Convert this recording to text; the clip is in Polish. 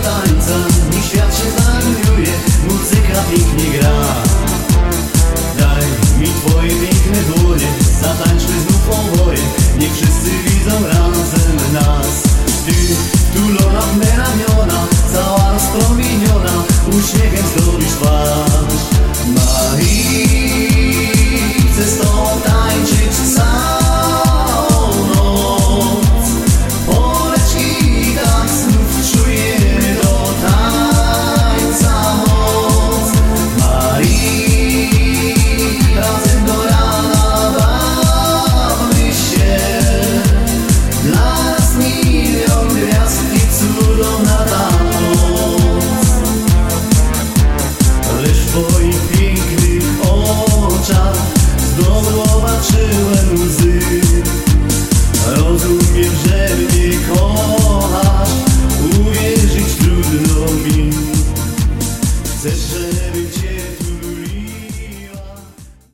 tańca, niech świat się zamiłuje, muzyka pięknie gra. Daj mi twoje piękne dłonie, zatańczmy znów oboje, niech wszyscy widzą razem nas. Ty, tulona w me ramiona, cała rozpromieniona, uśmiechem zdobisz twarz. Marii, chcę z tobą tańczyć całą noc. Poleczki tak znów czujemy do tańca moc. Marii, razem do rana bawmy się. Dla nas milion gwiazd i cudowna ta noc. Lecz w twoich